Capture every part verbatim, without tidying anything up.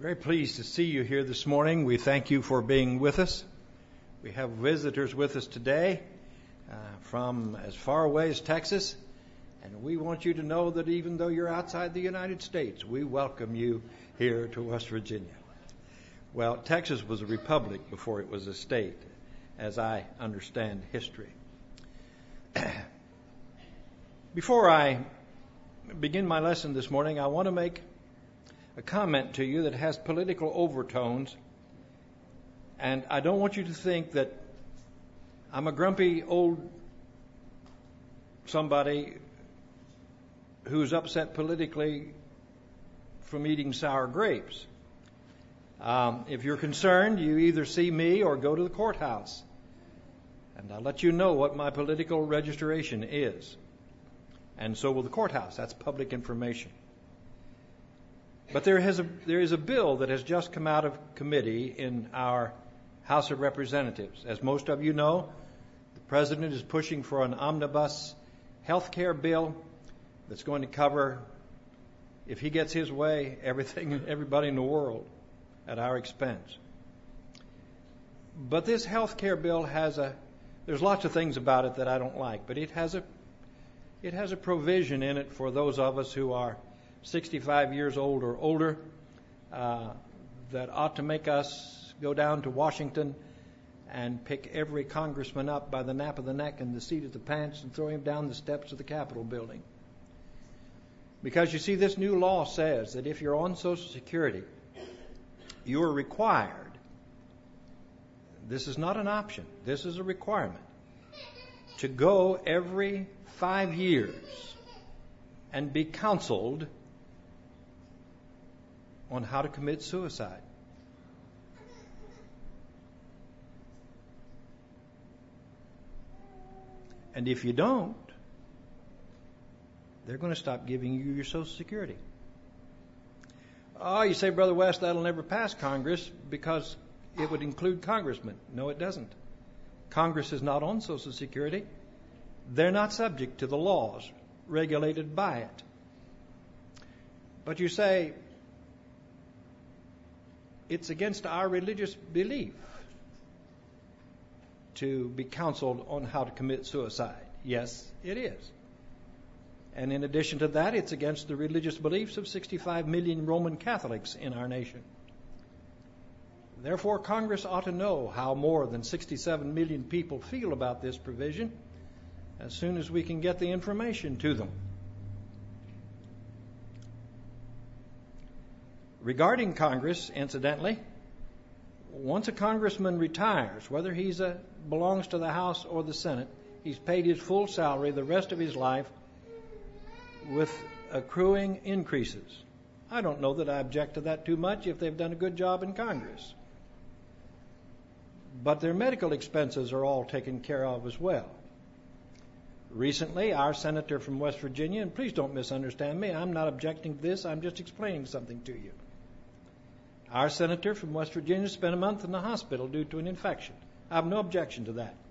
Very pleased to see you here this morning. We thank you for being with us. We have visitors with us today uh, from as far away as Texas, and we want you to know that even though you're outside the United States, we welcome you here to West Virginia. Well, Texas was a republic before it was a state, as I understand history. Before I begin my lesson this morning, I want to make a comment to you that has political overtones, and I don't want you to think that I'm a grumpy old somebody who's upset politically from eating sour grapes. Um, if you're concerned, you either see me or go to the courthouse, and I'll let you know what my political registration is. And so will the courthouse. That's public information. But there has a, there is a bill that has just come out of committee in our House of Representatives. As most of you know, the President is pushing for an omnibus health care bill that's going to cover, if he gets his way, everything, everybody in the world at our expense. But this health care bill has a, there's lots of things about it that I don't like, but it has a, it has a provision in it for those of us who are sixty-five years old or older, uh, that ought to make us go down to Washington and pick every congressman up by the nape of the neck and the seat of the pants and throw him down the steps of the Capitol building. Because you see, this new law says that if you're on Social Security, you are required, this is not an option, this is a requirement, to go every five years and be counseled on how to commit suicide. And if you don't, they're going to stop giving you your Social Security. Oh, you say, Brother West, that'll never pass Congress because it would include congressmen. No, it doesn't. Congress is not on Social Security. They're not subject to the laws regulated by it. But you say, it's against our religious belief to be counseled on how to commit suicide. Yes, it is. And in addition to that, it's against the religious beliefs of sixty-five million Roman Catholics in our nation. Therefore, Congress ought to know how more than sixty-seven million people feel about this provision as soon as we can get the information to them. Regarding Congress, incidentally, once a congressman retires, whether he belongs to the House or the Senate, he's paid his full salary the rest of his life with accruing increases. I don't know that I object to that too much if they've done a good job in Congress. But their medical expenses are all taken care of as well. Recently, our senator from West Virginia, and please don't misunderstand me, I'm not objecting to this, I'm just explaining something to you. Our senator from West Virginia spent a month in the hospital due to an infection. I have no objection to that.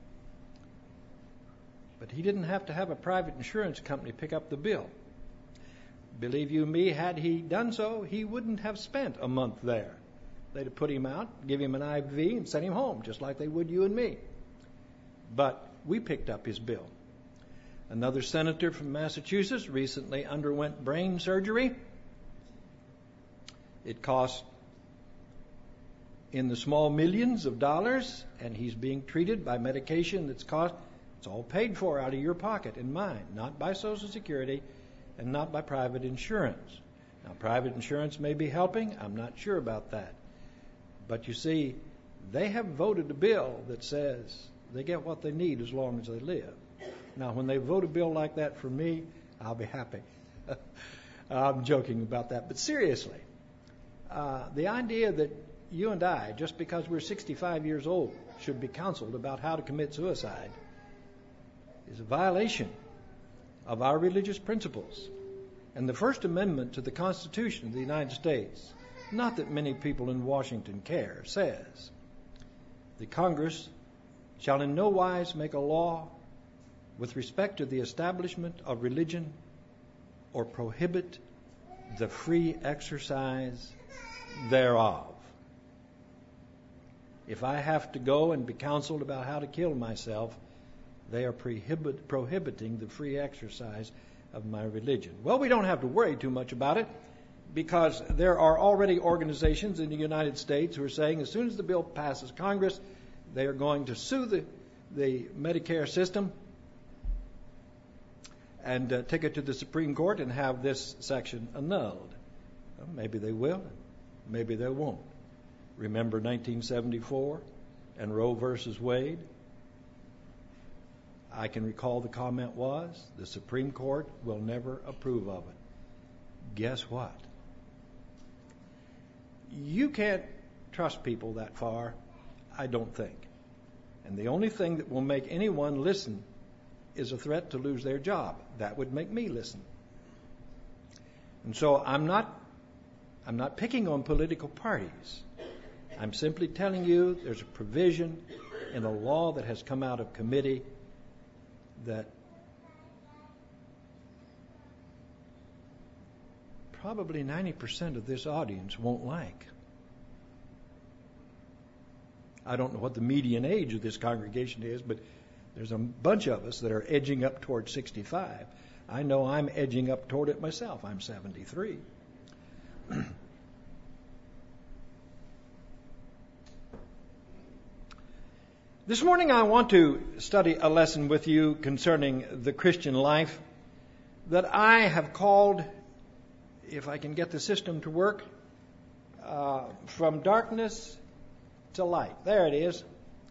But he didn't have to have a private insurance company pick up the bill. Believe you me, had he done so, he wouldn't have spent a month there. They'd have put him out, give him an I V, and sent him home, just like they would you and me. But we picked up his bill. Another senator from Massachusetts recently underwent brain surgery. It cost in the small millions of dollars, and he's being treated by medication that's cost, it's all paid for out of your pocket and mine, not by Social Security and not by private insurance. Now, private insurance may be helping, I'm not sure about that. But you see, they have voted a bill that says they get what they need as long as they live. Now, when they vote a bill like that for me, I'll be happy. I'm joking about that. But seriously, uh, the idea that you and I, just because we're sixty-five years old, should be counseled about how to commit suicide is a violation of our religious principles. And the First Amendment to the Constitution of the United States, not that many people in Washington care, says the Congress shall in no wise make a law with respect to the establishment of religion or prohibit the free exercise thereof. If I have to go and be counseled about how to kill myself, they are prohibit, prohibiting the free exercise of my religion. Well, we don't have to worry too much about it, because there are already organizations in the United States who are saying as soon as the bill passes Congress, they are going to sue the, the Medicare system and uh, take it to the Supreme Court and have this section annulled. Well, maybe they will, maybe they won't. Remember nineteen seventy-four and Roe versus Wade? I can recall the comment was, the Supreme Court will never approve of it. Guess what? You can't trust people that far, I don't think. And the only thing that will make anyone listen is a threat to lose their job. That would make me listen. And so I'm not, I'm not picking on political parties. I'm simply telling you there's a provision in a law that has come out of committee that probably ninety percent of this audience won't like. I don't know what the median age of this congregation is, but there's a bunch of us that are edging up toward sixty-five. I know I'm edging up toward it myself. I'm seventy-three. This morning I want to study a lesson with you concerning the Christian life that I have called, if I can get the system to work, uh, from darkness to light. There it is.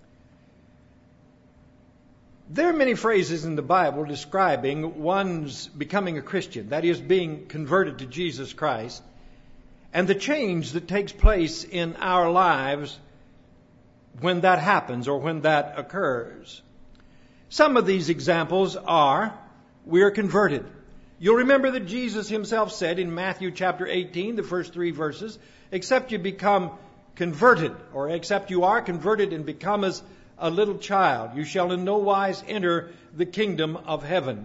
There are many phrases in the Bible describing one's becoming a Christian, that is, being converted to Jesus Christ, and the change that takes place in our lives when that happens or when that occurs. Some of these examples are, we are converted. You'll remember that Jesus himself said in Matthew chapter eighteen, the first three verses, except you become converted, or except you are converted and become as a little child, you shall in no wise enter the kingdom of heaven.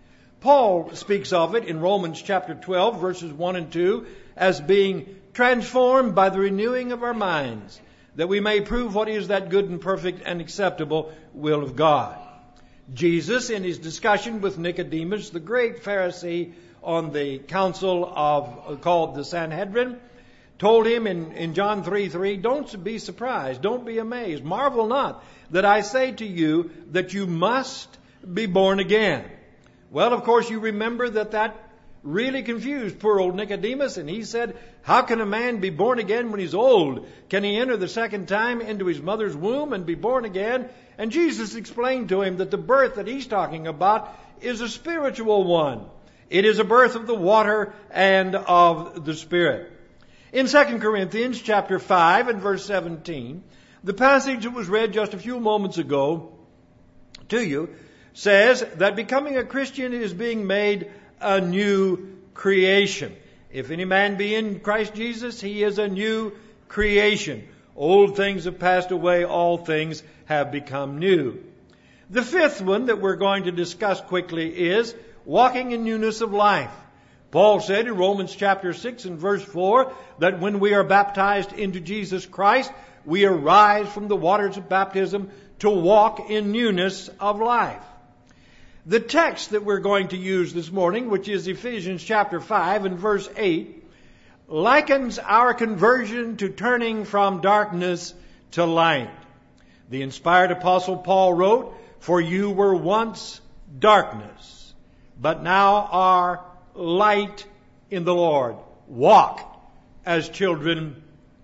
Paul speaks of it in Romans chapter twelve, verses one and two, as being transformed by the renewing of our minds, that we may prove what is that good and perfect and acceptable will of God. Jesus, in his discussion with Nicodemus, the great Pharisee on the council of called the Sanhedrin, told him in, in John three three, don't be surprised, don't be amazed, marvel not that I say to you that you must be born again. Well, of course, you remember that that really confused poor old Nicodemus, and he said, how can a man be born again when he's old? Can he enter the second time into his mother's womb and be born again? And Jesus explained to him that the birth that he's talking about is a spiritual one. It is a birth of the water and of the Spirit. In Second Corinthians chapter five and verse seventeen, the passage that was read just a few moments ago to you says that becoming a Christian is being made a new creation. If any man be in Christ Jesus, he is a new creation. Old things have passed away, all things have become new. The fifth one that we're going to discuss quickly is walking in newness of life. Paul said in Romans chapter six and verse four that when we are baptized into Jesus Christ, we arise from the waters of baptism to walk in newness of life. The text that we're going to use this morning, which is Ephesians chapter five and verse eight, likens our conversion to turning from darkness to light. The inspired apostle Paul wrote, for you were once darkness, but now are light in the Lord. Walk as children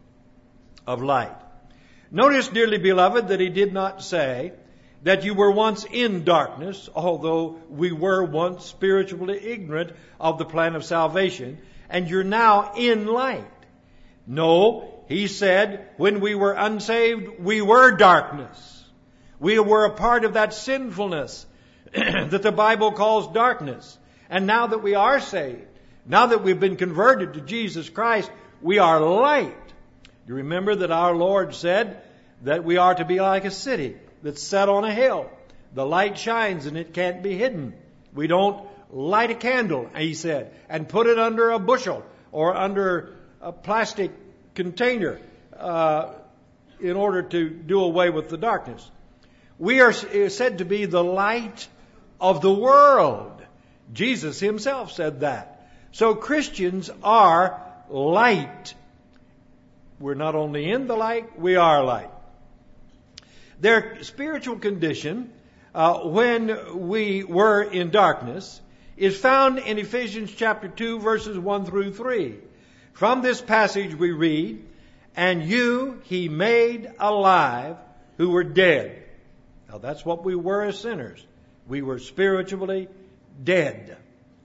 of light. Notice, dearly beloved, that he did not say that you were once in darkness, although we were once spiritually ignorant of the plan of salvation, and you're now in light. No, he said, when we were unsaved, we were darkness. We were a part of that sinfulness that the Bible calls darkness. And now that we are saved, now that we've been converted to Jesus Christ, we are light. You remember that our Lord said that we are to be like a city that's set on a hill. The light shines and it can't be hidden. We don't light a candle, he said, and put it under a bushel or under a plastic container uh, in order to do away with the darkness. We are said to be the light of the world. Jesus himself said that. So Christians are light. We're not only in the light, we are light. Their spiritual condition, uh, when we were in darkness, is found in Ephesians chapter two, verses one through three. From this passage we read, "And you he made alive who were dead." Now that's what we were as sinners. We were spiritually dead.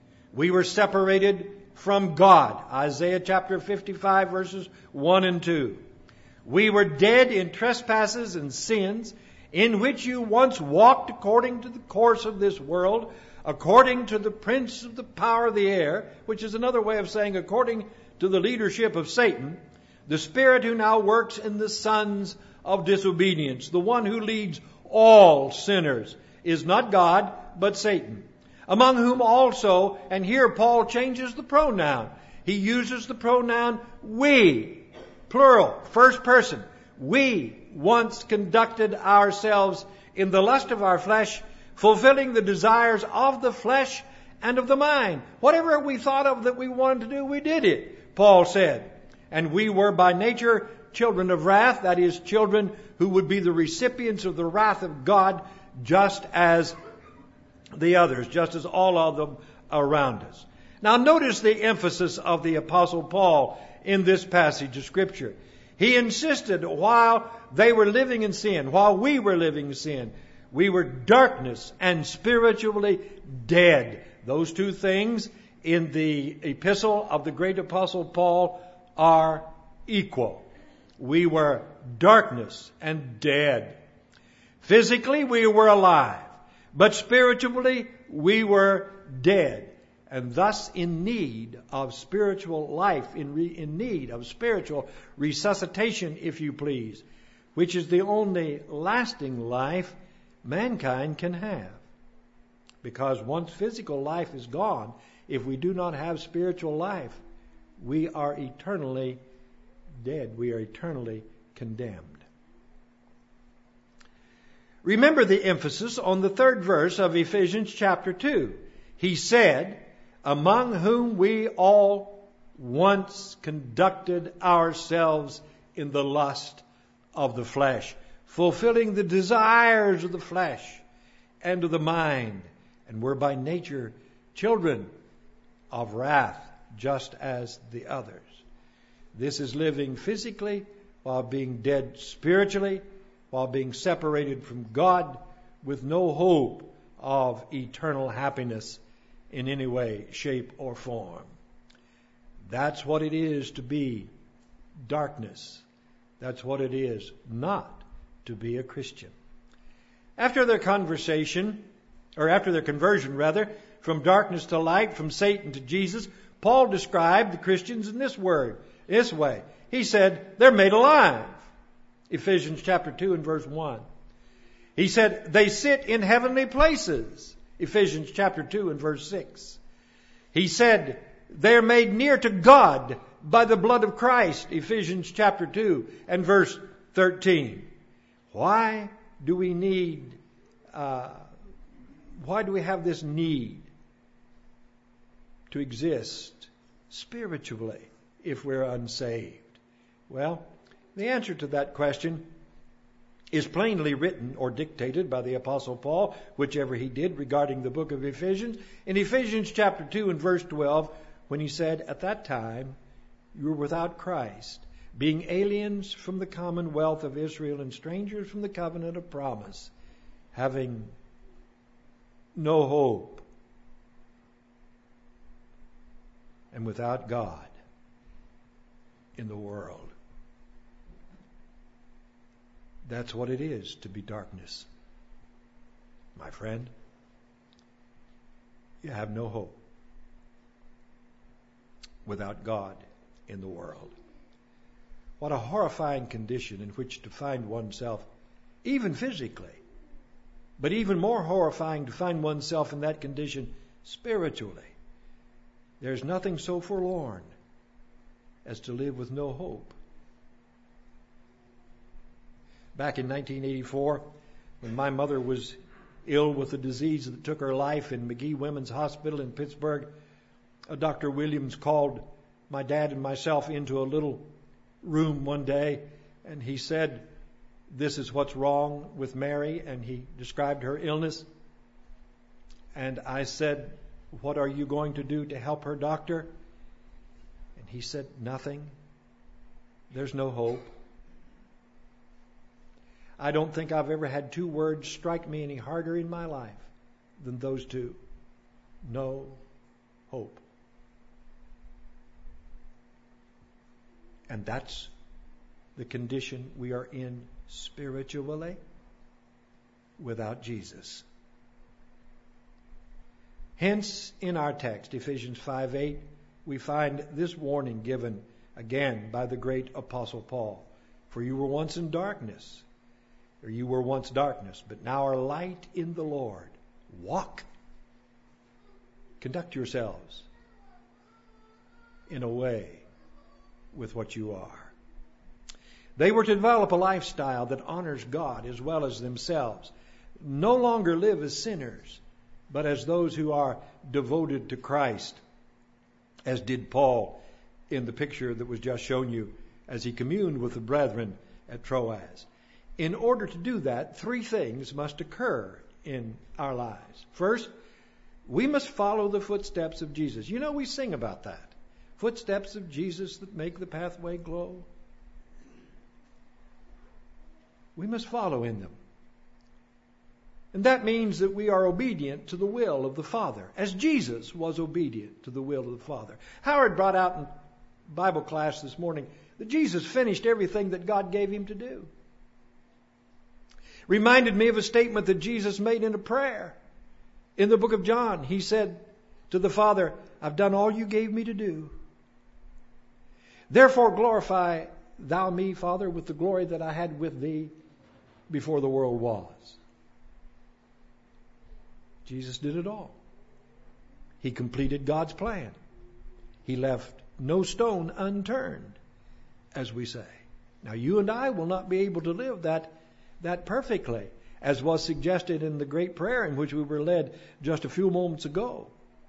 We were separated from God. Isaiah chapter fifty-five, verses one and two. "We were dead in trespasses and sins, in which you once walked according to the course of this world, according to the prince of the power of the air," which is another way of saying according to the leadership of Satan, "the spirit who now works in the sons of disobedience." The one who leads all sinners is not God, but Satan. "Among whom also," and here Paul changes the pronoun. He uses the pronoun we, plural, first person. "We once conducted ourselves in the lust of our flesh, fulfilling the desires of the flesh and of the mind." Whatever we thought of that we wanted to do, we did it, Paul said. "And we were by nature children of wrath," that is, children who would be the recipients of the wrath of God, just as the others, just as all of them around us. Now notice the emphasis of the Apostle Paul in this passage of Scripture. He insisted while they were living in sin, while we were living in sin, we were darkness and spiritually dead. Those two things in the epistle of the great Apostle Paul are equal. We were darkness and dead. Physically, we were alive, but spiritually, we were dead, and thus in need of spiritual life, in, re, in need of spiritual resuscitation, if you please, which is the only lasting life mankind can have. Because once physical life is gone, if we do not have spiritual life, we are eternally dead. We are eternally condemned. Remember the emphasis on the third verse of Ephesians chapter two. He said, "Among whom we all once conducted ourselves in the lust of the flesh, fulfilling the desires of the flesh and of the mind, and were by nature children of wrath, just as the others." This is living physically while being dead spiritually, while being separated from God with no hope of eternal happiness in any way, shape, or form. That's what it is to be darkness. That's what it is not to be a Christian. After their conversation, or after their conversion rather, from darkness to light, from Satan to Jesus, Paul described the Christians in this word, this way. He said, they're made alive. Ephesians chapter two and verse one. He said, they sit in heavenly places. Ephesians chapter two and verse six. He said, they're made near to God by the blood of Christ. Ephesians chapter two and verse thirteen. Why do we need, uh, why do we have this need to exist spiritually if we're unsaved? Well, the answer to that question is plainly written or dictated by the Apostle Paul, whichever he did regarding the book of Ephesians. In Ephesians chapter two and verse twelve, when he said, at that time you were without Christ, being aliens from the commonwealth of Israel and strangers from the covenant of promise, having no hope and without God in the world. That's what it is to be darkness. My friend, you have no hope without God in the world. What a horrifying condition in which to find oneself, even physically. But even more horrifying to find oneself in that condition spiritually. There's nothing so forlorn as to live with no hope Back in nineteen eighty-four, when my mother was ill with a disease that took her life in McGee Women's Hospital in Pittsburgh, Doctor Williams called my dad and myself into a little room one day, and he said, "This is what's wrong with Mary," and he described her illness. And I said, "What are you going to do to help her, doctor?" And he said, "Nothing. There's no hope." I don't think I've ever had two words strike me any harder in my life than those two. No hope. And that's the condition we are in spiritually without Jesus. Hence, in our text, Ephesians five eight, we find this warning given again by the great Apostle Paul. For you were once in darkness, or you were once darkness, but now are light in the Lord. Walk. Conduct yourselves in a way with what you are. They were to develop a lifestyle that honors God as well as themselves. No longer live as sinners, but as those who are devoted to Christ, as did Paul in the picture that was just shown you as he communed with the brethren at Troas. In order to do that, three things must occur in our lives. First, we must follow the footsteps of Jesus. You know, we sing about that. Footsteps of Jesus that make the pathway glow. We must follow in them. And that means that we are obedient to the will of the Father, as Jesus was obedient to the will of the Father. Howard brought out in Bible class this morning that Jesus finished everything that God gave him to do. Reminded me of a statement that Jesus made in a prayer. In the book of John, he said to the Father, "I've done all you gave me to do. Therefore glorify thou me, Father, with the glory that I had with thee before the world was." Jesus did it all. He completed God's plan. He left no stone unturned, as we say. Now, you and I will not be able to live that, that perfectly, as was suggested in the great prayer in which we were led just a few moments ago.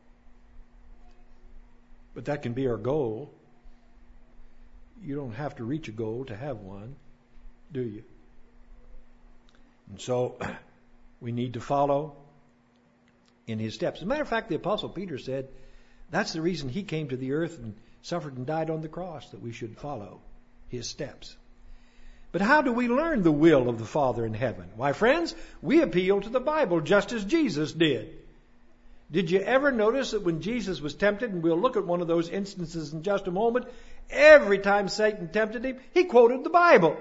But that can be our goal. You don't have to reach a goal to have one, do you? And so we need to follow in his steps. As a matter of fact, the Apostle Peter said that's the reason he came to the earth and suffered and died on the cross, that we should follow his steps. But how do we learn the will of the Father in heaven? Why, friends, we appeal to the Bible just as Jesus did. Did you ever notice that when Jesus was tempted, and we'll look at one of those instances in just a moment, every time Satan tempted him, he quoted the Bible.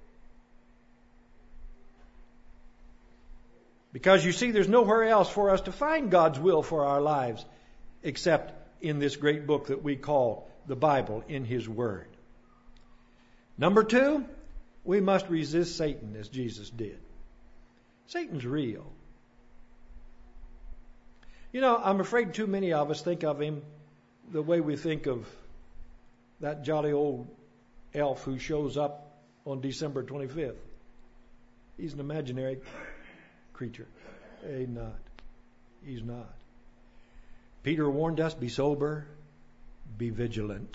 Because you see, there's nowhere else for us to find God's will for our lives except in this great book that we call the Bible, in His Word. Number two, we must resist Satan as Jesus did. Satan's real. You know, I'm afraid too many of us think of him the way we think of that jolly old elf who shows up on December twenty-fifth. He's an imaginary creature. He's not. He's not. Peter warned us, be sober, be vigilant.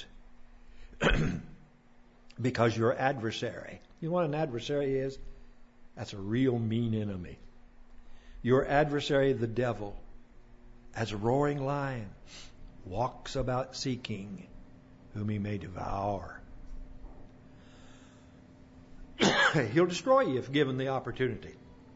Because your adversary, you know what an adversary is? That's a real mean enemy. Your adversary, the devil, as a roaring lion, walks about seeking whom he may devour. He'll destroy you if given the opportunity.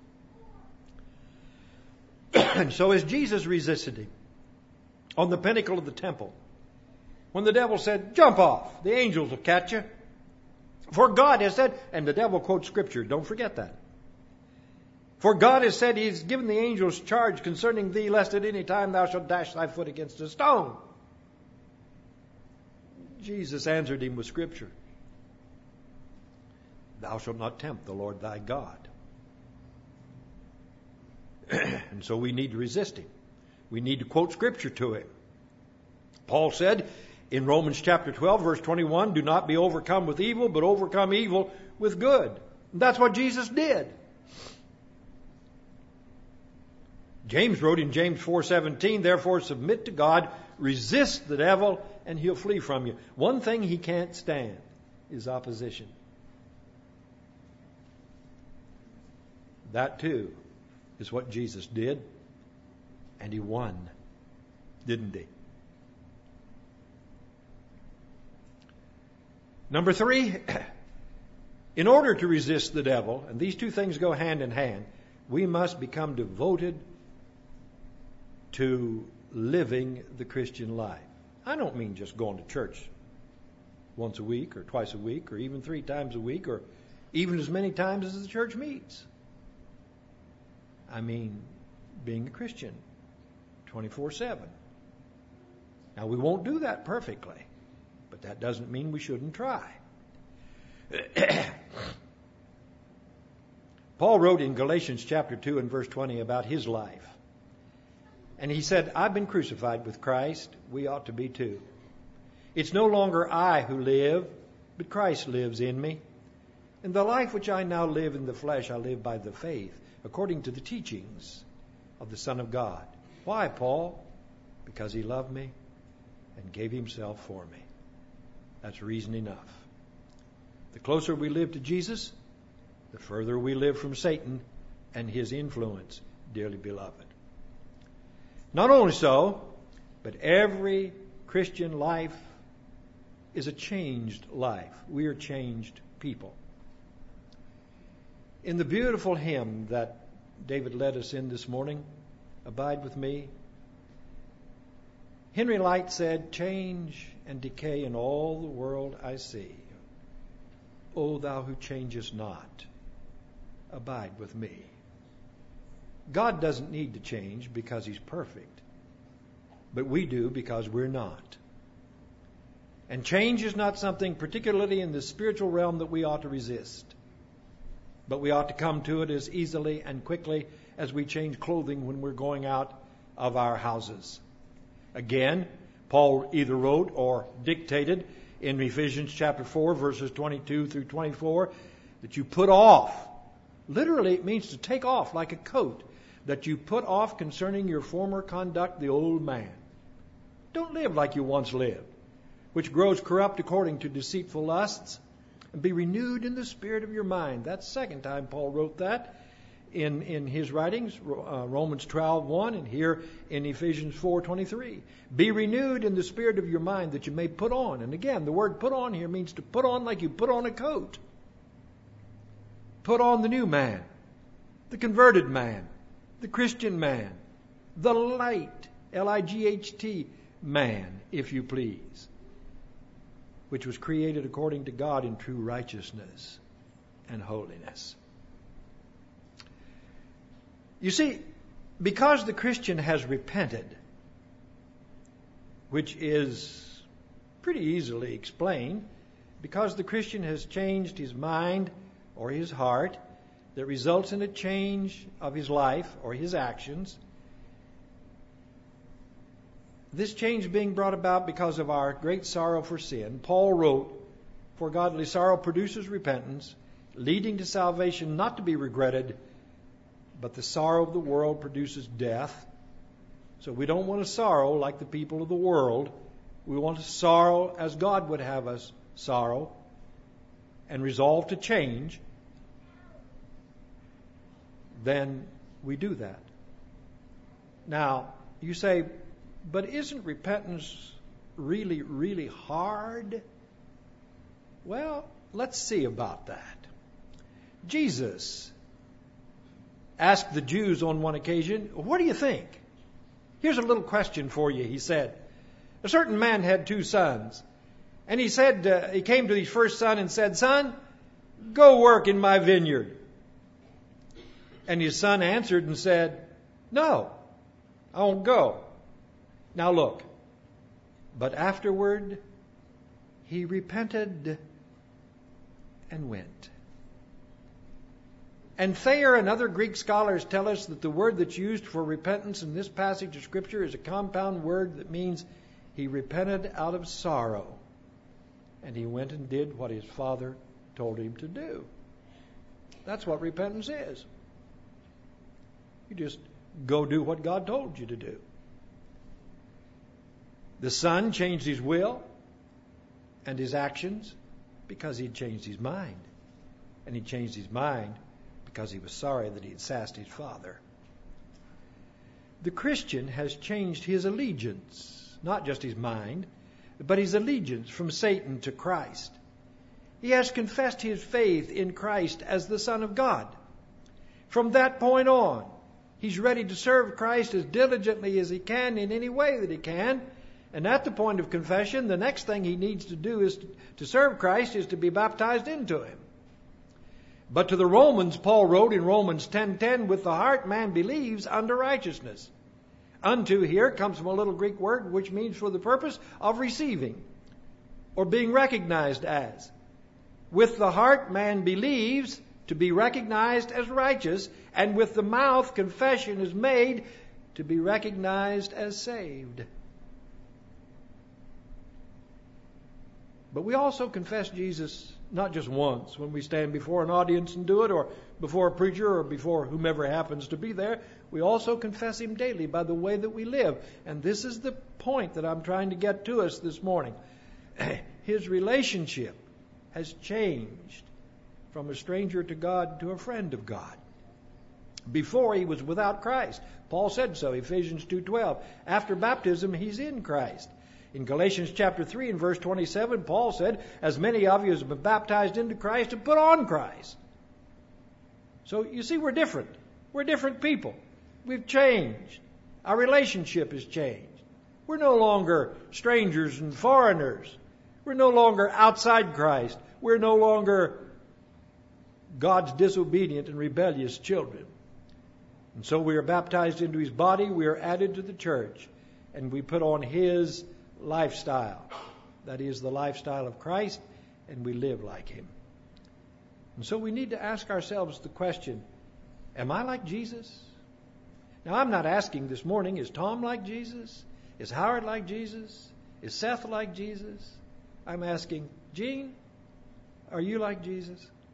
And so as Jesus resisted him on the pinnacle of the temple, when the devil said, "Jump off, the angels will catch you. For God has said," and the devil quotes Scripture, don't forget that. "For God has said, He has given the angels charge concerning thee, lest at any time thou shalt dash thy foot against a stone." Jesus answered him with Scripture. "Thou shalt not tempt the Lord thy God." And so we need to resist him. We need to quote Scripture to him. Paul said in Romans chapter twelve, verse twenty-one, "Do not be overcome with evil, but overcome evil with good." That's what Jesus did. James wrote in James four seventeen, therefore submit to God, resist the devil, and he'll flee from you. One thing he can't stand is opposition. That too is what Jesus did, and he won, didn't he? Number three, in order to resist the devil, and these two things go hand in hand, we must become devoted to living the Christian life. I don't mean just going to church once a week or twice a week or even three times a week or even as many times as the church meets. I mean being a Christian twenty-four seven. Now, we won't do that perfectly, but that doesn't mean we shouldn't try. Paul wrote in Galatians chapter two and verse twenty about his life. And he said, I've been crucified with Christ. We ought to be too. It's no longer I who live, but Christ lives in me. And the life which I now live in the flesh, I live by the faith, according to the teachings of the Son of God. Why, Paul? Because he loved me and gave himself for me. That's reason enough. The closer we live to Jesus, the further we live from Satan and his influence, dearly beloved. Not only so, but every Christian life is a changed life. We are changed people. In the beautiful hymn that David led us in this morning, Abide With Me, Henry Light said, change and decay in all the world I see. O thou who changest not, abide with me. God doesn't need to change because he's perfect, but we do because we're not. And change is not something, particularly in the spiritual realm, that we ought to resist. But we ought to come to it as easily and quickly as we change clothing when we're going out of our houses. Again, Paul either wrote or dictated in Ephesians chapter four, verses twenty-two through twenty-four, that you put off. Literally, it means to take off like a coat, that you put off concerning your former conduct the old man. Don't live like you once lived, which grows corrupt according to deceitful lusts, and be renewed in the spirit of your mind. That's the second time Paul wrote that in, in his writings, uh, Romans twelve one, and here in Ephesians four twenty-three. Be renewed in the spirit of your mind, that you may put on. And again, the word put on here means to put on like you put on a coat. Put on the new man, the converted man, the Christian man, the light, L I G H T, man, if you please, which was created according to God in true righteousness and holiness. You see, because the Christian has repented, which is pretty easily explained, because the Christian has changed his mind or his heart, that results in a change of his life or his actions. This change being brought about because of our great sorrow for sin, Paul wrote, for godly sorrow produces repentance, leading to salvation not to be regretted, but the sorrow of the world produces death. So we don't want to sorrow like the people of the world. We want to sorrow as God would have us sorrow, and resolve to change. Then we do that. Now, you say, but isn't repentance really, really hard? Well, let's see about that. Jesus asked the Jews on one occasion, what do you think? Here's a little question for you, he said. A certain man had two sons. And he said, uh, he came to his first son and said, son, go work in my vineyard. And his son answered and said, no, I won't go. Now look, but afterward he repented and went. And Thayer and other Greek scholars tell us that the word that's used for repentance in this passage of Scripture is a compound word that means he repented out of sorrow. And he went and did what his father told him to do. That's what repentance is. You just go do what God told you to do. The Son changed his will and his actions because he had changed his mind. And he changed his mind because he was sorry that he had sassed his Father. The Christian has changed his allegiance, not just his mind, but his allegiance from Satan to Christ. He has confessed his faith in Christ as the Son of God. From that point on, he's ready to serve Christ as diligently as he can in any way that he can. And at the point of confession, the next thing he needs to do is to, to serve Christ is to be baptized into him. But to the Romans, Paul wrote in Romans ten ten, with the heart man believes unto righteousness. Unto here comes from a little Greek word which means for the purpose of receiving or being recognized as. With the heart man believes to be recognized as righteous, and with the mouth confession is made to be recognized as saved. But we also confess Jesus not just once when we stand before an audience and do it, or before a preacher, or before whomever happens to be there. We also confess him daily by the way that we live. And this is the point that I'm trying to get to us this morning. His relationship has changed from a stranger to God to a friend of God. Before, he was without Christ. Paul said so, Ephesians two twelve. After baptism, he's in Christ. In Galatians chapter three and verse twenty-seven, Paul said, as many of you as have been baptized into Christ have put on Christ. So you see, we're different. We're different people. We've changed. Our relationship has changed. We're no longer strangers and foreigners. We're no longer outside Christ. We're no longer God's disobedient and rebellious children. And so we are baptized into his body. We are added to the church. And we put on his lifestyle. That is the lifestyle of Christ, and we live like him. And so we need to ask ourselves the question, am I like Jesus? Now, I'm not asking this morning, is Tom like Jesus? Is Howard like Jesus? Is Seth like Jesus? I'm asking, Gene, are you like Jesus?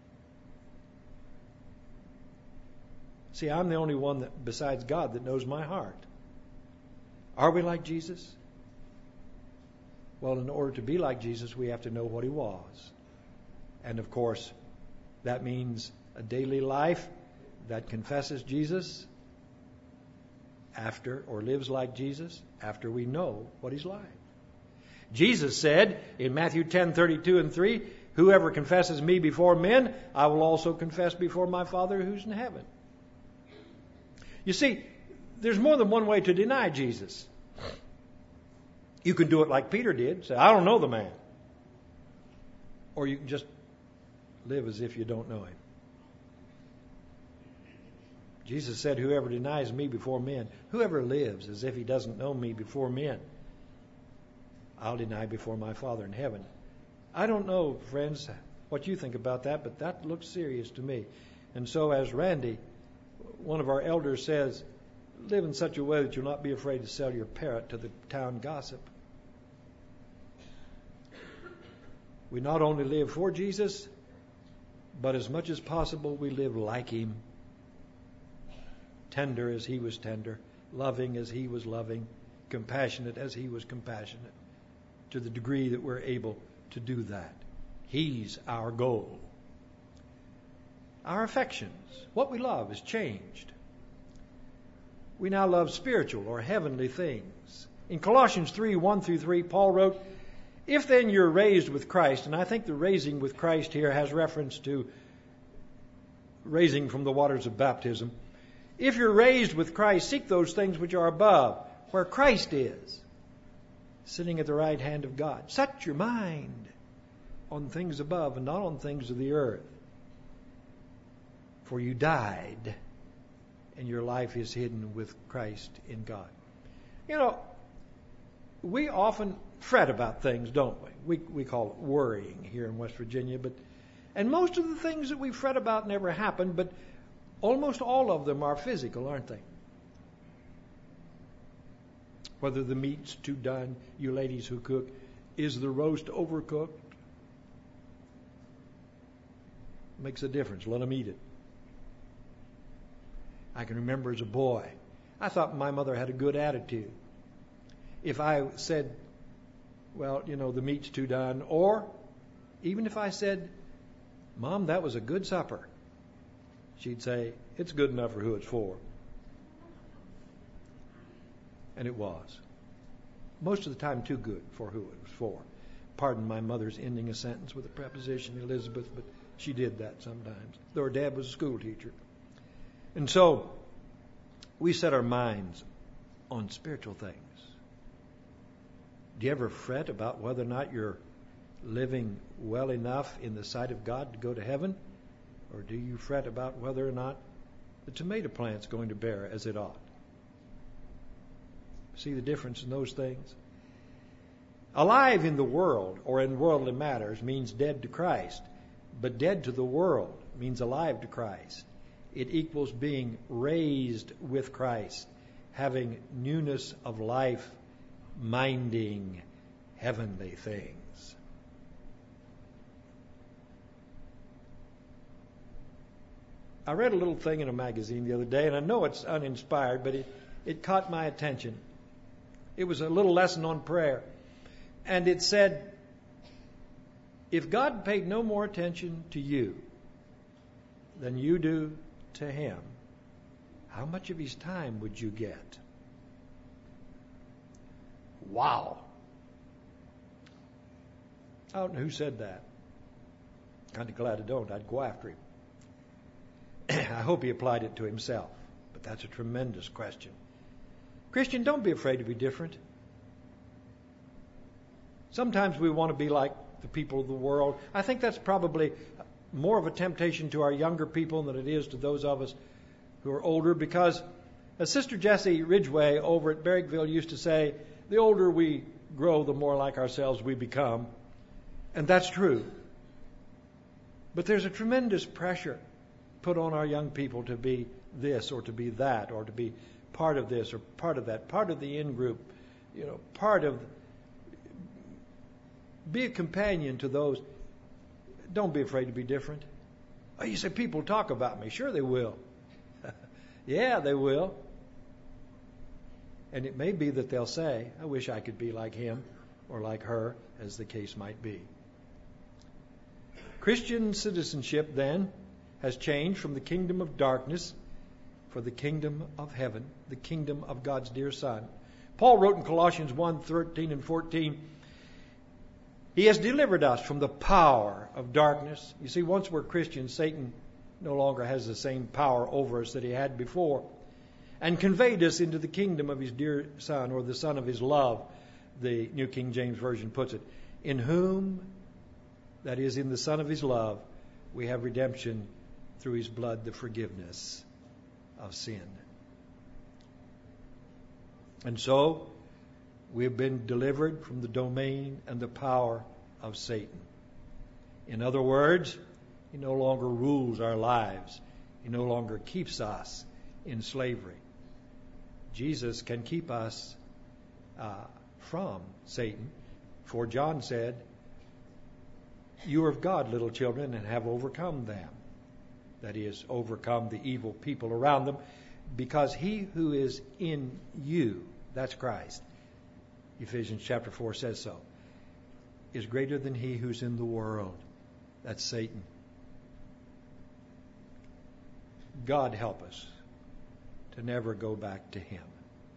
See, I'm the only one that, besides God, that knows my heart. Are we like Jesus? Well, in order to be like Jesus, we have to know what he was. And of course, that means a daily life that confesses Jesus after, or lives like Jesus after we know what he's like. Jesus said in Matthew ten thirty-two and three, whoever confesses me before men, I will also confess before my Father who's in heaven. You see, there's more than one way to deny Jesus. You can do it like Peter did. Say, I don't know the man. Or you can just live as if you don't know him. Jesus said, whoever denies me before men, whoever lives as if he doesn't know me before men, I'll deny before my Father in heaven. I don't know, friends, what you think about that, but that looks serious to me. And so as Randy, one of our elders, says, live in such a way that you'll not be afraid to sell your parrot to the town gossip. We not only live for Jesus, but as much as possible we live like him. Tender as he was tender, loving as he was loving, compassionate as he was compassionate, to the degree that we're able to do that. He's our goal. Our affections, what we love, has changed. We now love spiritual or heavenly things. In Colossians three, one through three, Paul wrote, if then you're raised with Christ, and I think the raising with Christ here has reference to raising from the waters of baptism. If you're raised with Christ, seek those things which are above, where Christ is, sitting at the right hand of God. Set your mind on things above and not on things of the earth. For you died, and your life is hidden with Christ in God. You know, we often fret about things, don't we? We we call it worrying here in West Virginia, but and most of the things that we fret about never happen, but almost all of them are physical, aren't they? Whether the meat's too done, you ladies who cook, is the roast overcooked? Makes a difference. Let them eat it. I can remember as a boy, I thought my mother had a good attitude. If I said, well, you know, the meat's too done, or even if I said, Mom, that was a good supper, she'd say, it's good enough for who it's for. And it was. Most of the time too good for who it was for. Pardon my mother's ending a sentence with a preposition, Elizabeth, but she did that sometimes, though her dad was a school teacher. And so we set our minds on spiritual things. Do you ever fret about whether or not you're living well enough in the sight of God to go to heaven? Or do you fret about whether or not the tomato plant's going to bear as it ought? See the difference in those things? Alive in the world or in worldly matters means dead to Christ. But dead to the world means alive to Christ. It equals being raised with Christ, having newness of life, minding heavenly things. I read a little thing in a magazine the other day, and I know it's uninspired, but it, it caught my attention. It was a little lesson on prayer. And it said, if God paid no more attention to you than you do to Him, how much of His time would you get? Wow. I don't know who said that. Kind of glad I don't. I'd go after him. I hope he applied it to himself. But that's a tremendous question. Christian, don't be afraid to be different. Sometimes we want to be like the people of the world. I think that's probably more of a temptation to our younger people than it is to those of us who are older, because as Sister Jessie Ridgway over at Berrickville used to say, the older we grow, the more like ourselves we become. And that's true. But there's a tremendous pressure put on our young people to be this or to be that or to be part of this or part of that, part of the in-group, you know, part of... Be a companion to those. Don't be afraid to be different. Oh, you say, people talk about me. Sure they will. Yeah, they will. And it may be that they'll say, I wish I could be like him or like her, as the case might be. Christian citizenship, then, has changed from the kingdom of darkness for the kingdom of heaven, the kingdom of God's dear Son. Paul wrote in Colossians one, thirteen and fourteen, He has delivered us from the power of darkness. You see, once we're Christians, Satan no longer has the same power over us that he had before, and conveyed us into the kingdom of His dear Son, or the Son of His love, the New King James Version puts it, in whom, that is, in the Son of His love, we have redemption through His blood, the forgiveness of sin. And so, we have been delivered from the domain and the power of Satan. In other words, he no longer rules our lives. He no longer keeps us in slavery. Jesus can keep us uh, from Satan. For John said, you are of God, little children, and have overcome them. That is, overcome the evil people around them, because he who is in you, that's Christ, Ephesians chapter four says so, is greater than he who's in the world. That's Satan. God help us to never go back to him.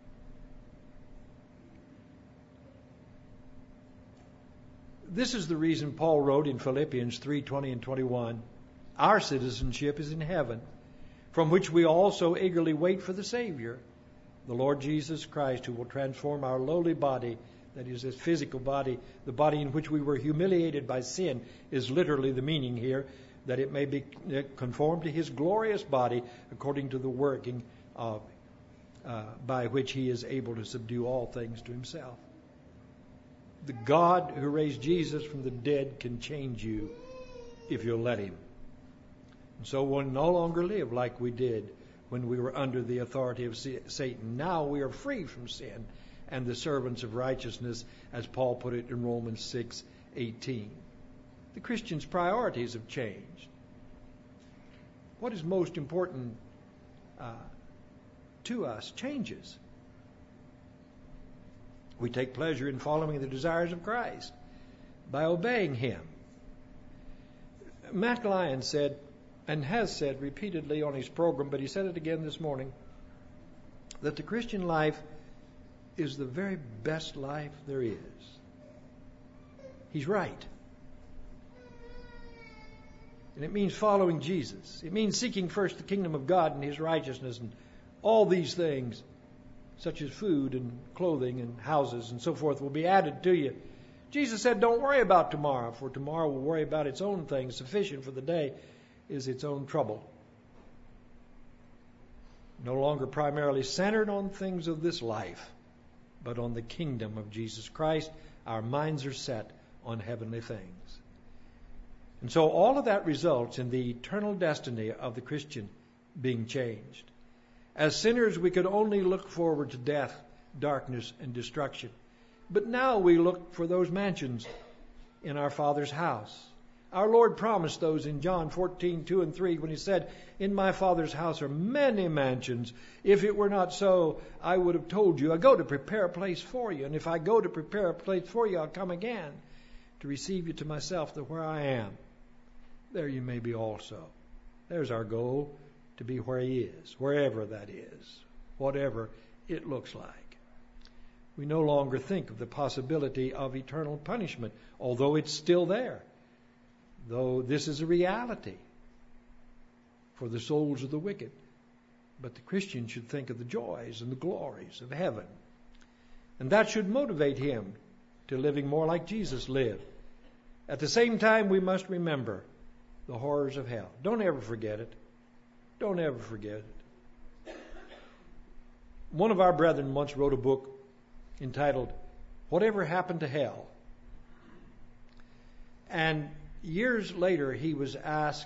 This is the reason Paul wrote in Philippians three, twenty and twenty-one, our citizenship is in heaven, from which we also eagerly wait for the Savior, the Lord Jesus Christ, who will transform our lowly body, that is, this physical body, the body in which we were humiliated by sin, is literally the meaning here, that it may be conformed to his glorious body according to the working of, uh, by which he is able to subdue all things to himself. The God who raised Jesus from the dead can change you if you'll let him. And so we'll no longer live like we did when we were under the authority of Satan. Now we are free from sin and the servants of righteousness, as Paul put it in Romans six eighteen. The Christian's priorities have changed. What is most important uh, to us changes. We take pleasure in following the desires of Christ by obeying Him. Matt Lyons said, and has said repeatedly on his program, but he said it again this morning, that the Christian life is the very best life there is. He's right. And it means following Jesus. It means seeking first the kingdom of God and His righteousness, and all these things, such as food and clothing and houses and so forth, will be added to you. Jesus said, don't worry about tomorrow, for tomorrow will worry about its own things. Sufficient for the day is its own trouble. No longer primarily centered on things of this life, but on the kingdom of Jesus Christ. Our minds are set on heavenly things. And so all of that results in the eternal destiny of the Christian being changed. As sinners, we could only look forward to death, darkness, and destruction. But now we look for those mansions in our Father's house. Our Lord promised those in John fourteen, two and three when He said, in my Father's house are many mansions. If it were not so, I would have told you. I go to prepare a place for you. And if I go to prepare a place for you, I'll come again to receive you to myself, that where I am, there you may be also. There's our goal, to be where He is, wherever that is, whatever it looks like. We no longer think of the possibility of eternal punishment, although it's still there. Though this is a reality for the souls of the wicked. But the Christian should think of the joys and the glories of heaven. And that should motivate him to living more like Jesus lived. At the same time, we must remember the horrors of hell. Don't ever forget it. Don't ever forget it. One of our brethren once wrote a book entitled, Whatever Happened to Hell? And years later, he was asked,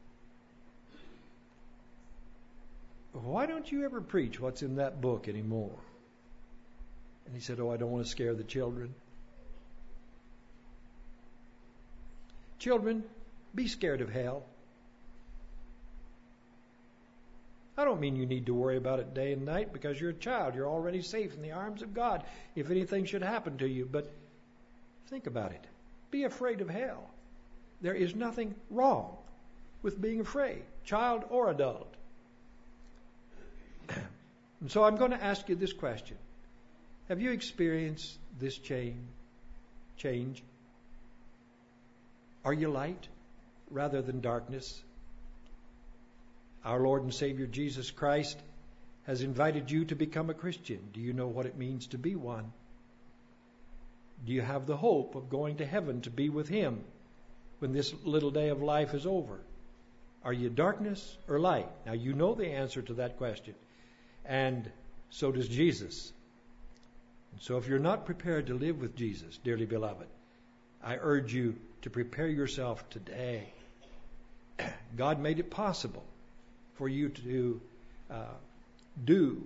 why don't you ever preach what's in that book anymore? And he said, oh, I don't want to scare the children. Children, be scared of hell. I don't mean you need to worry about it day and night, because you're a child. You're already safe in the arms of God if anything should happen to you. But think about it. Be afraid of hell. There is nothing wrong with being afraid, child or adult. And so I'm going to ask you this question. Have you experienced this change? Change? Are you light rather than darkness? Our Lord and Savior Jesus Christ has invited you to become a Christian. Do you know what it means to be one? Do you have the hope of going to heaven to be with Him when this little day of life is over? Are you darkness or light? Now you know the answer to that question. And so does Jesus. And so if you're not prepared to live with Jesus, dearly beloved, I urge you to prepare yourself today. God made it possible for you to uh, do,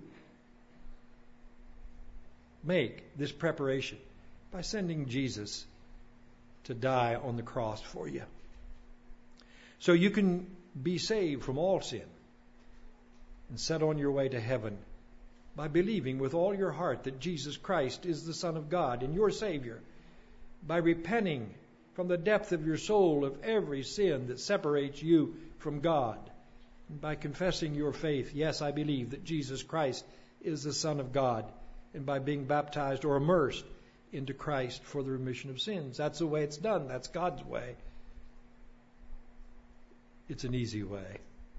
make this preparation by sending Jesus to die on the cross for you. So you can be saved from all sin and set on your way to heaven by believing with all your heart that Jesus Christ is the Son of God and your Savior, by repenting from the depth of your soul of every sin that separates you from God, and by confessing your faith, yes, I believe that Jesus Christ is the Son of God, and by being baptized or immersed into Christ for the remission of sins. That's the way it's done. That's God's way. It's an easy way.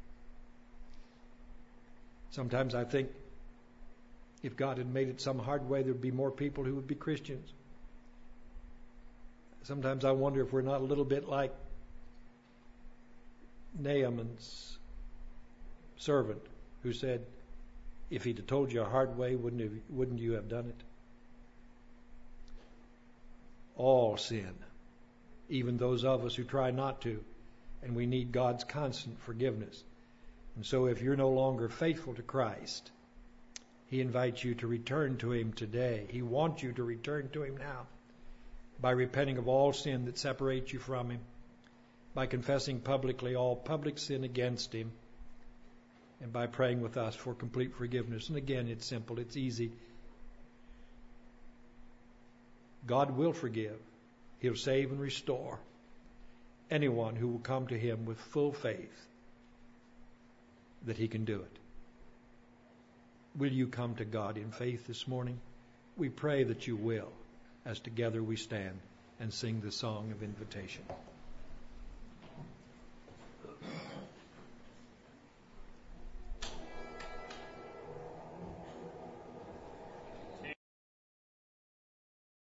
Sometimes I think if God had made it some hard way, there would be more people who would be Christians. Sometimes I wonder if we're not a little bit like Naaman's servant who said, if he'd have told you a hard way, wouldn't, have, wouldn't you have done it? All sin, even those of us who try not to, and we need God's constant forgiveness. And so if you're no longer faithful to Christ, He invites you to return to Him today. He wants you to return to Him now by repenting of all sin that separates you from Him, by confessing publicly all public sin against Him, and by praying with us for complete forgiveness. And again, it's simple, it's easy. God will forgive. He'll save and restore anyone who will come to Him with full faith that He can do it. Will you come to God in faith this morning? We pray that you will, as together we stand and sing the song of invitation.